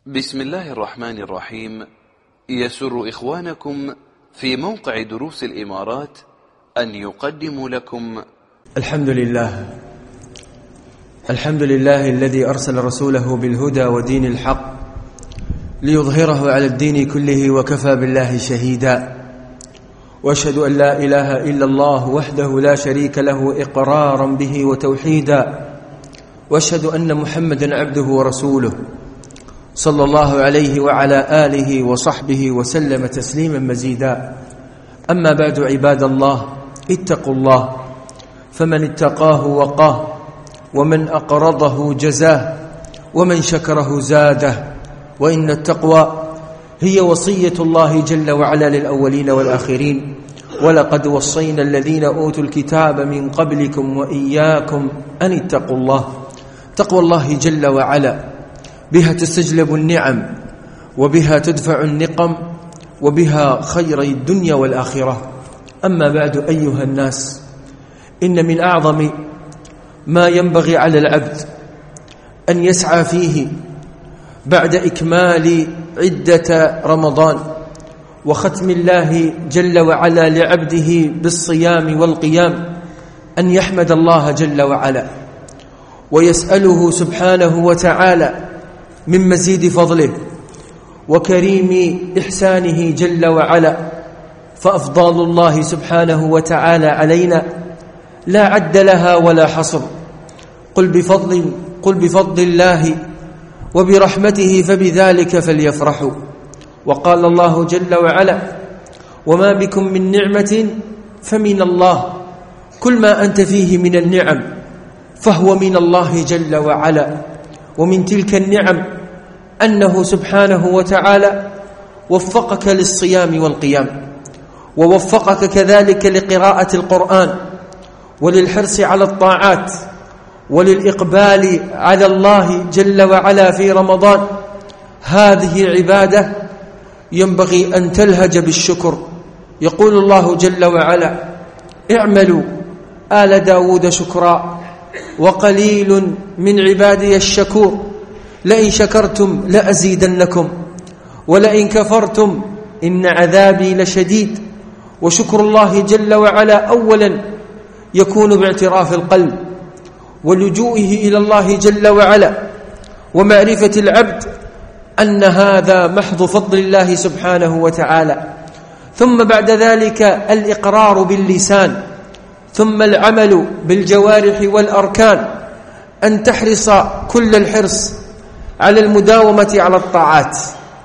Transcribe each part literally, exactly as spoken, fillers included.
بسم الله الرحمن الرحيم. يسر إخوانكم في موقع دروس الإمارات أن يقدموا لكم الحمد لله الحمد لله الذي أرسل رسوله بالهدى ودين الحق ليظهره على الدين كله وكفى بالله شهيدا، وأشهد أن لا إله إلا الله وحده لا شريك له إقرارا به وتوحيدا، وأشهد أن محمدا عبده ورسوله صلى الله عليه وعلى آله وصحبه وسلم تسليما مزيدا. أما بعد، عباد الله، اتقوا الله، فمن اتقاه وقاه، ومن أقرضه جزاه، ومن شكره زاده. وإن التقوى هي وصية الله جل وعلا للأولين والآخرين، ولقد وصينا الذين أوتوا الكتاب من قبلكم وإياكم أن اتقوا الله. تقوى الله جل وعلا بها تستجلب النعم، وبها تدفع النقم، وبها خيري الدنيا والآخرة. أما بعد، أيها الناس، إن من أعظم ما ينبغي على العبد أن يسعى فيه بعد إكمال عدة رمضان وختم الله جل وعلا لعبده بالصيام والقيام أن يحمد الله جل وعلا، ويسأله سبحانه وتعالى من مزيد فضله وكريم إحسانه جل وعلا. فأفضال الله سبحانه وتعالى علينا لا عد لها ولا حصر. قل بفضل, قل بفضل الله وبرحمته فبذلك فليفرحوا. وقال الله جل وعلا: وما بكم من نعمة فمن الله. كل ما أنت فيه من النعم فهو من الله جل وعلا. ومن تلك النعم أنه سبحانه وتعالى وفقك للصيام والقيام، ووفقك كذلك لقراءة القرآن وللحرص على الطاعات وللإقبال على الله جل وعلا في رمضان. هذه عبادة ينبغي أن تلهج بالشكر. يقول الله جل وعلا: اعملوا آل داود شكرا وقليل من عبادي الشكور لئن شكرتم لأزيدنكم ولئن كفرتم إن عذابي لشديد. وشكر الله جل وعلا أولا يكون باعتراف القلب ولجوئه إلى الله جل وعلا، ومعرفة العبد أن هذا محض فضل الله سبحانه وتعالى. ثم بعد ذلك الإقرار باللسان، ثم العمل بالجوارح والأركان. أن تحرص كل الحرص على المداومة على الطاعات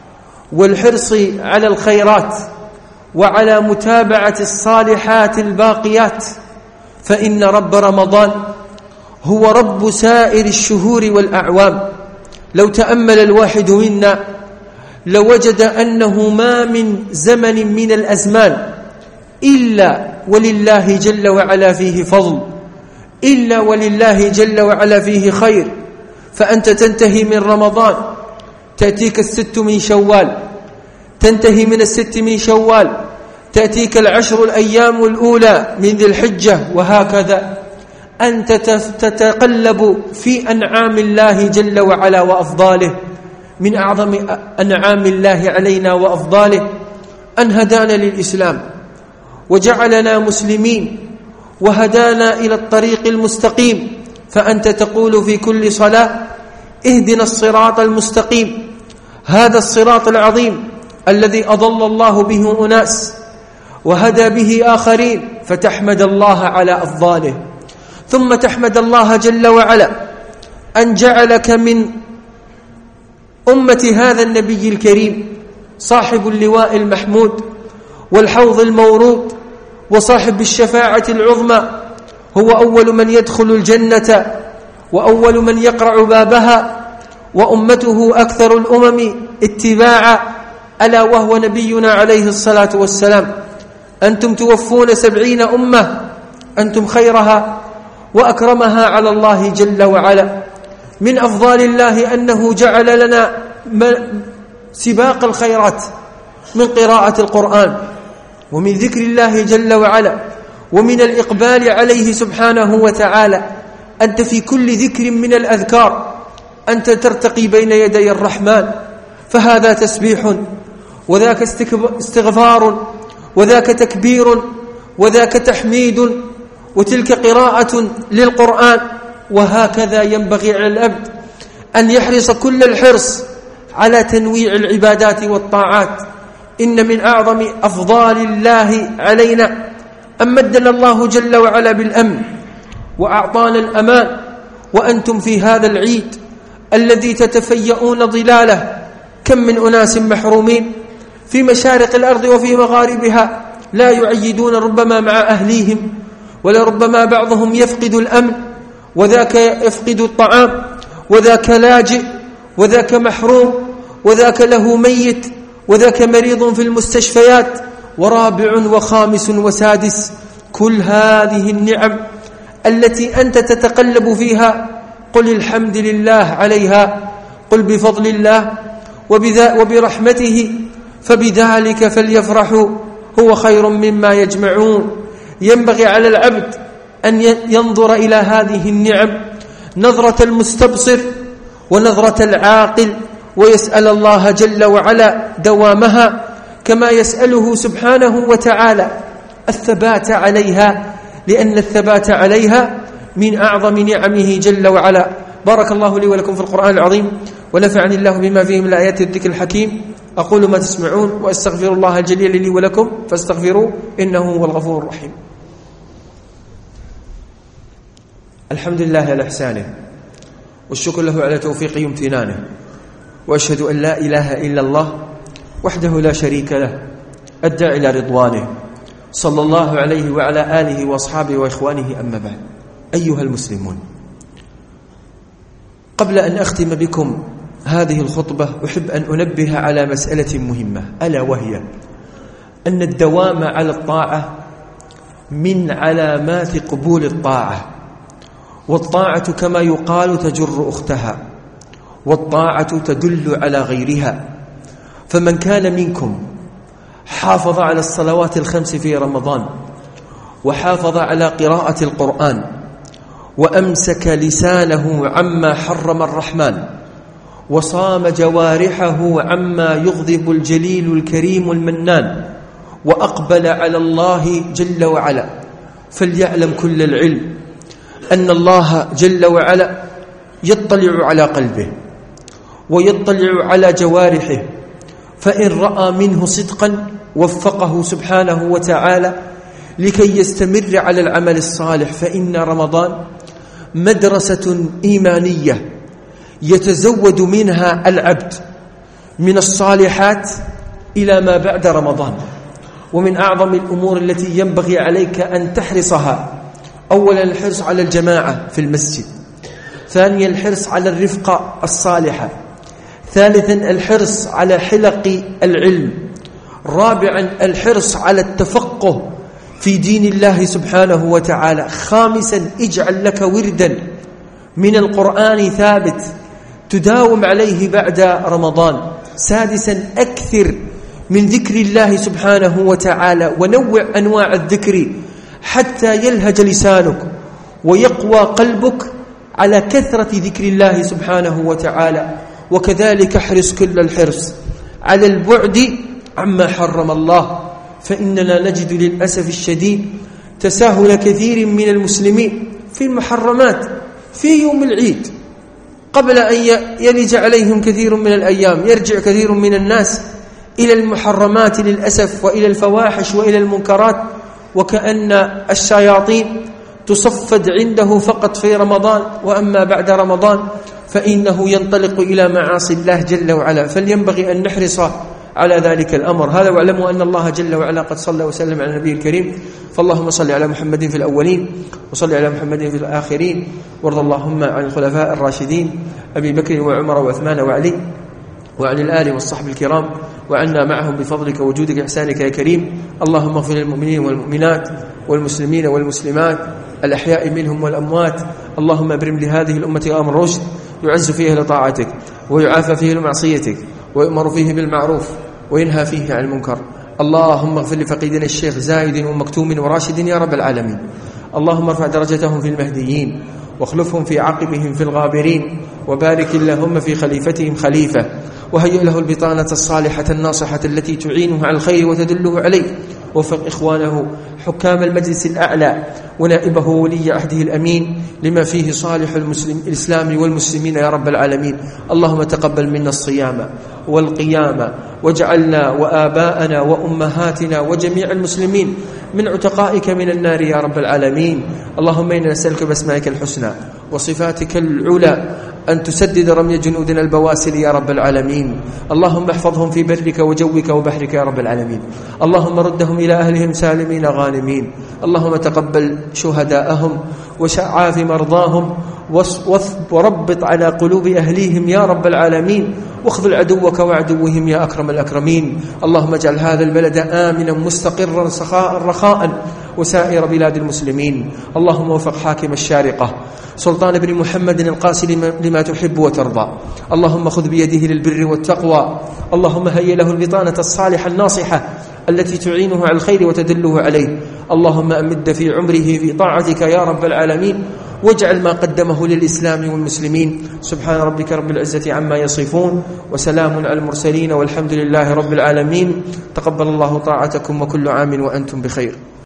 والحرص على الخيرات وعلى متابعة الصالحات الباقيات، فإن رب رمضان هو رب سائر الشهور والأعوام. لو تأمل الواحد منا لوجد أنه ما من زمن من الأزمان إلا ولله جل وعلا فيه فضل، إلا ولله جل وعلا فيه خير. فأنت تنتهي من رمضان، تأتيك الست من شوال، تنتهي من الست من شوال، تأتيك العشر الأيام الأولى من ذي الحجة، وهكذا أنت تتقلب في أنعام الله جل وعلا وأفضاله. من أعظم أنعام الله علينا وأفضاله أن هدانا للإسلام وجعلنا مسلمين وهدانا إلى الطريق المستقيم. فأنت تقول في كل صلاة: اهدنا الصراط المستقيم. هذا الصراط العظيم الذي أضل الله به أناس وهدى به آخرين، فتحمد الله على أفضاله. ثم تحمد الله جل وعلا أن جعلك من أمة هذا النبي الكريم صاحب اللواء المحمود والحوض المورود وصاحب الشفاعة العظمى. هو أول من يدخل الجنة وأول من يقرع بابها، وأمته أكثر الأمم اتباعا، ألا وهو نبينا عليه الصلاة والسلام. أنتم توفون سبعين أمة، أنتم خيرها وأكرمها على الله جل وعلا. من أفضال الله أنه جعل لنا سباق الخيرات من قراءة القرآن ومن ذكر الله جل وعلا ومن الإقبال عليه سبحانه وتعالى. أنت في كل ذكر من الأذكار أنت ترتقي بين يدي الرحمن فهذا تسبيح، وذاك استغفار، وذاك تكبير، وذاك تحميد، وتلك قراءة للقرآن. وهكذا ينبغي على العبد أن يحرص كل الحرص على تنويع العبادات والطاعات. إن من أعظم أفضال الله علينا أن مدنا الله جل وعلا بالأمن وأعطانا الأمان، وأنتم في هذا العيد الذي تتفيئون ظلاله كم من أناس محرومين في مشارق الأرض وفي مغاربها لا يعيدون ربما مع أهليهم، ولربما بعضهم يفقد الأمن، وذاك يفقد الطعام، وذاك لاجئ، وذاك محروم، وذاك له ميت، وذاك مريض في المستشفيات، ورابع وخامس وسادس. كل هذه النعم التي أنت تتقلب فيها قل الحمد لله عليها، قل بفضل الله وبرحمته فبذلك فليفرحوا هو خير مما يجمعون. ينبغي على العبد أن ينظر إلى هذه النعم نظرة المستبصر ونظرة العاقل، ويسأل الله جل وعلا دوامها، كما يسأله سبحانه وتعالى الثبات عليها، لأن الثبات عليها من أعظم نعمه جل وعلا. بارك الله لي ولكم في القرآن العظيم، ونفعني الله بما فيه من الآيات والذكر الحكيم. أقول ما تسمعون، وأستغفر الله الجليل لي ولكم فاستغفروه إنه هو الغفور الرحيم. الحمد لله على إحسانه، والشكر له على توفيقه وامتنانه، وأشهد أن لا إله إلا الله وحده لا شريك له الداعي إلى رضوانه، صلى الله عليه وعلى آله وأصحابه وإخوانه. أما بعد، أيها المسلمون، قبل أن أختم بكم هذه الخطبة أحب أن أنبه على مسألة مهمة، ألا وهي أن الدوام على الطاعة من علامات قبول الطاعة، والطاعة كما يقال تجر أختها، والطاعة تدل على غيرها. فمن كان منكم حافظ على الصلوات الخمس في رمضان، وحافظ على قراءة القرآن، وأمسك لسانه عما حرم الرحمن، وصام جوارحه عما يغضب الجليل الكريم المنان، وأقبل على الله جل وعلا، فليعلم كل العلم أن الله جل وعلا يطلع على قلبه ويطلع على جوارحه، فإن رأى منه صدقا وفقه سبحانه وتعالى لكي يستمر على العمل الصالح. فإن رمضان مدرسة إيمانية يتزود منها العبد من الصالحات إلى ما بعد رمضان. ومن أعظم الأمور التي ينبغي عليك أن تحرصها، أولا الحرص على الجماعة في المسجد، ثانيا الحرص على الرفقة الصالحة، ثالثا الحرص على حلق العلم، رابعا الحرص على التفقه في دين الله سبحانه وتعالى، خامسا اجعل لك وردا من القرآن ثابت تداوم عليه بعد رمضان، سادسا أكثر من ذكر الله سبحانه وتعالى، ونوع أنواع الذكر حتى يلهج لسانك ويقوى قلبك على كثرة ذكر الله سبحانه وتعالى. وكذلك احرص كل الحرص على البعد عما حرم الله، فإننا نجد للأسف الشديد تساهل كثير من المسلمين في المحرمات في يوم العيد، قبل أن يلج عليهم كثير من الأيام يرجع كثير من الناس إلى المحرمات للأسف، وإلى الفواحش وإلى المنكرات، وكأن الشياطين تصفد عنده فقط في رمضان، وأما بعد رمضان فإنه ينطلق إلى معاصي الله جل وعلا. فلينبغي أن نحرص على ذلك الأمر هذا، واعلموا أن الله جل وعلا قد صلى وسلم على النبي الكريم، فاللهم صل على محمد في الأولين وصل على محمد في الآخرين، وارض اللهم عن الخلفاء الراشدين أبي بكر وعمر وعثمان وعلي، وعن الآل والصحب الكرام، وعنا معهم بفضلك وجودك إحسانك يا كريم. اللهم اغفر للمؤمنين والمؤمنات والمسلمين والمسلمات الأحياء منهم والأموات. اللهم ابرم لهذه الأمة أمر رشد يعز فيه لطاعتك، ويعافى فيه لمعصيتك، ويؤمر فيه بالمعروف، وينهى فيه عن المنكر. اللهم اغفر لفقيدنا الشيخ زايد ومكتوم وراشد يا رب العالمين. اللهم ارفع درجتهم في المهديين، واخلفهم في عقبهم في الغابرين، وبارك اللهم في خليفتهم خليفة، وهيئ له البطانة الصالحة الناصحة التي تعينه على الخير وتدله عليه. وفق إخوانه حكام المجلس الأعلى ونائبه ولي عهده الأمين لما فيه صالح المسلم الإسلام والمسلمين يا رب العالمين. اللهم تقبل منا الصيام والقيام، واجعلنا وآباءنا وأمهاتنا وجميع المسلمين من عتقائك من النار يا رب العالمين. اللهم إنا نسألك بأسمائك الحسنى وصفاتك العلى أن تسدد رمي جنودنا البواسل يا رب العالمين. اللهم احفظهم في برك وجوك وبحرك يا رب العالمين. اللهم ردهم إلى أهلهم سالمين غانمين. اللهم تقبل شهداءهم وشعاف مرضاهم وربط على قلوب أهليهم يا رب العالمين، واخذل عدوك وعدوهم يا أكرم الأكرمين. اللهم اجعل هذا البلد آمنا مستقرا سخاء رخاء وسائر بلاد المسلمين. اللهم وفق حاكم الشارقة سلطان بن محمد القاسي لما تحب وترضى. اللهم خذ بيده للبر والتقوى. اللهم هيئ له البطانة الصالحة الناصحة التي تعينه على الخير وتدله عليه. اللهم أمد في عمره في طاعتك يا رب العالمين، واجعل ما قدمه للإسلام والمسلمين. سبحان ربك رب العزة عما يصفون، وسلام على المرسلين، والحمد لله رب العالمين. تقبل الله طاعتكم، وكل عام وأنتم بخير.